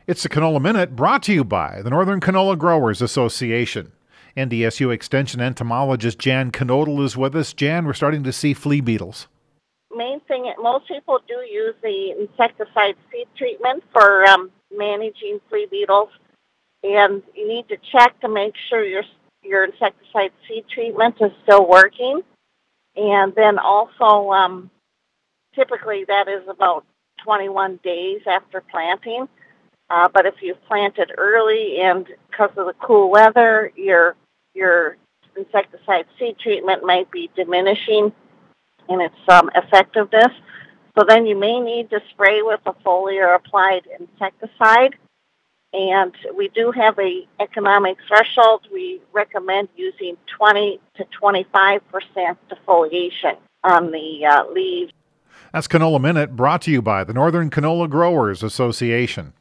It's the Canola Minute brought to you by the Northern Canola Growers Association. NDSU Extension entomologist Jan Knodel is with us. Jan, we're starting to see flea beetles. Main thing, most people do use the insecticide seed treatment for managing flea beetles, and you need to check to make sure your insecticide seed treatment is still working. And then also, typically that is about 21 days after planting. But if you've planted early and because of the cool weather, your insecticide seed treatment might be diminishing in its effectiveness. So then you may need to spray with a foliar applied insecticide. And we do have a economic threshold. We recommend using 20 to 25% defoliation on the leaves. That's Canola Minute brought to you by the Northern Canola Growers Association.